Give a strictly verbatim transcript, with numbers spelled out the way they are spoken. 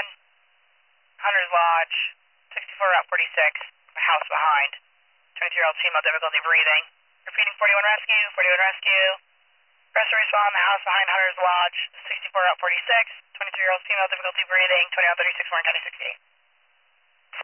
one, Hunter's Lodge, sixty-four Route forty-six, the house behind. twenty-two-year-old female, difficulty breathing. Repeating forty-one rescue, forty-one rescue. Rest respond, the house behind Hunter's Lodge, sixty-four Route forty-six. twenty-two-year-old female, difficulty breathing, twenty-one thirty-six, Warren County sixty-eight.